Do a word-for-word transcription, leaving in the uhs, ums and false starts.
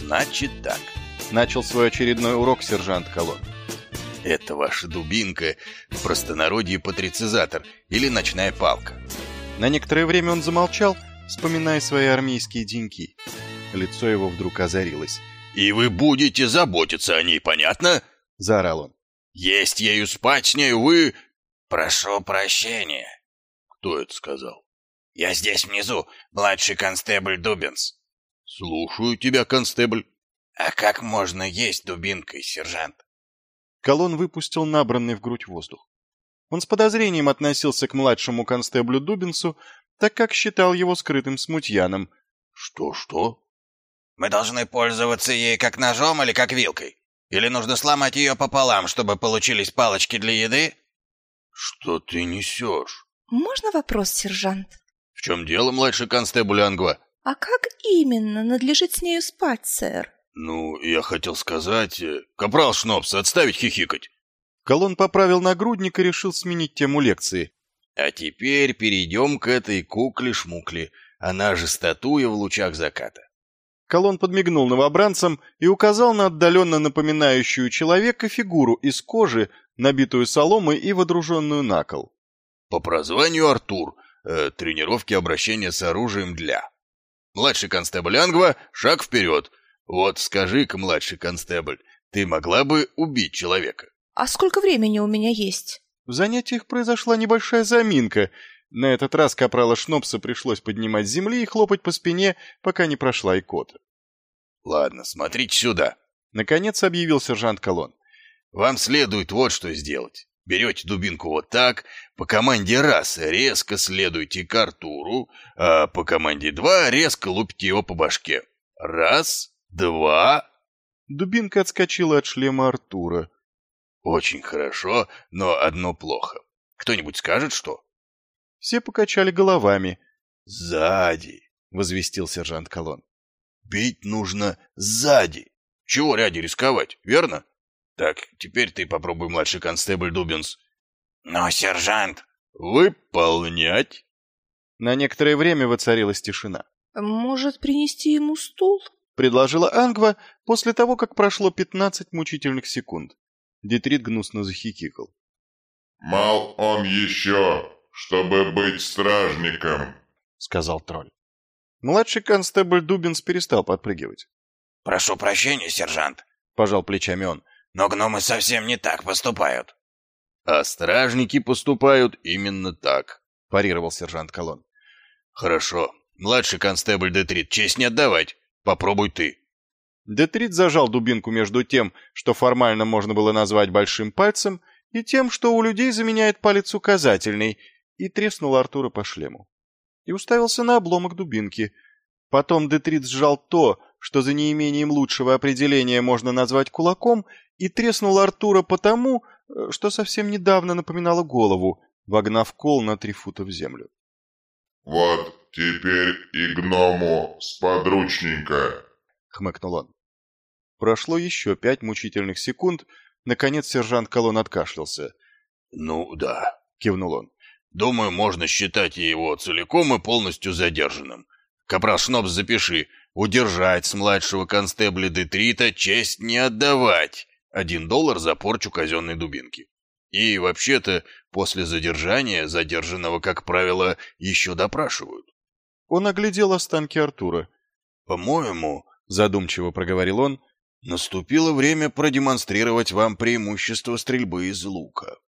Значит так. Начал свой очередной урок сержант Колон. Это ваша дубинка, в простонародье патрицизатор или ночная палка. На некоторое время он замолчал, вспоминая свои армейские деньки. Лицо его вдруг озарилось. «И вы будете заботиться о ней, понятно?» — заорал он. «Есть ею, спать с нею вы...» «Прошу прощения». «Кто это сказал?» «Я здесь внизу, младший констебль Дубинс». «Слушаю тебя, констебль». «А как можно есть дубинкой, сержант?» Колон выпустил набранный в грудь воздух. Он с подозрением относился к младшему констеблю Дубинсу, так как считал его скрытым смутьяном. «Что-что?» «Мы должны пользоваться ей как ножом или как вилкой? Или нужно сломать ее пополам, чтобы получились палочки для еды?» «Что ты несешь?» «Можно вопрос, сержант?» «В чем дело, младший констебль Ангва?» «А как именно надлежит с нею спать, сэр?» «Ну, я хотел сказать... Капрал Шнопс, отставить хихикать!» Колон поправил нагрудник и решил сменить тему лекции. «А теперь перейдем к этой кукле-шмукле, она же статуя в лучах заката». Колон подмигнул новобранцам и указал на отдаленно напоминающую человека фигуру из кожи, набитую соломой и водруженную на кол. «По прозванию Артур. Э, тренировки обращения с оружием для...» «Младший констебль Ангва, шаг вперед. Вот скажи-ка, младший констебль, ты могла бы убить человека?» «А сколько времени у меня есть?» В занятиях произошла небольшая заминка. На этот раз капрала Шнопса пришлось поднимать с земли и хлопать по спине, пока не прошла икота. «Ладно, смотрите сюда», — наконец объявил сержант Колон. «Вам следует вот что сделать. Берете дубинку вот так, по команде раз резко следуйте к Артуру, а по команде два резко лупите его по башке. Раз, два...» Дубинка отскочила от шлема Артура. «Очень хорошо, но одно плохо. Кто-нибудь скажет, что?» Все покачали головами. «Сзади», — возвестил сержант Колон. «Бить нужно сзади. Чего ряди рисковать, верно? Так, теперь ты попробуй, младший констебль Дубинс». «Но, сержант...» «Выполнять». На некоторое время воцарилась тишина. «Может, принести ему стул?» — предложила Ангва после того, как прошло пятнадцать мучительных секунд. Детрит гнусно захихикал. «Мал он еще, чтобы быть стражником», — сказал тролль. Младший констебль Дубинс перестал подпрыгивать. «Прошу прощения, сержант», — пожал плечами он. «но гномы совсем не так поступают». «А стражники поступают именно так», — парировал сержант Колон. «Хорошо. Младший констебль Детрит, честь не отдавать. Попробуй ты». Детрит зажал дубинку между тем, что формально можно было назвать большим пальцем, и тем, что у людей заменяет палец указательный, и треснул Артура по шлему. И уставился на обломок дубинки. Потом Детрит сжал то, что за неимением лучшего определения можно назвать кулаком, и треснул Артура потому, что совсем недавно напоминало голову, вогнав кол на три фута в землю. «Вот теперь и гному сподручненько», — хмыкнул он. Прошло еще пять мучительных секунд. Наконец сержант Колон откашлялся. «Ну да», — кивнул он. «Думаю, можно считать его целиком и полностью задержанным. Капрал Шнопс, запиши. Удержать с младшего констебля Детрита, честь не отдавать. Один доллар за порчу казенной дубинки. И вообще-то, после задержания задержанного, как правило, еще допрашивают». Он оглядел останки Артура. «По-моему, — задумчиво проговорил он, — наступило время продемонстрировать вам преимущество стрельбы из лука».